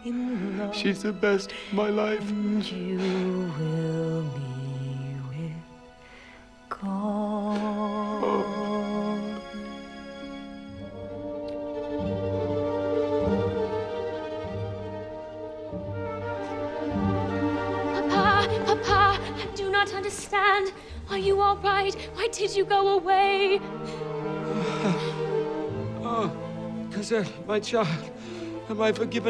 in love. She's the best of my life. And you will be with God. Papa, I do not understand. Are you all right? Why did you go away? Cosette, my child, am I forgiven?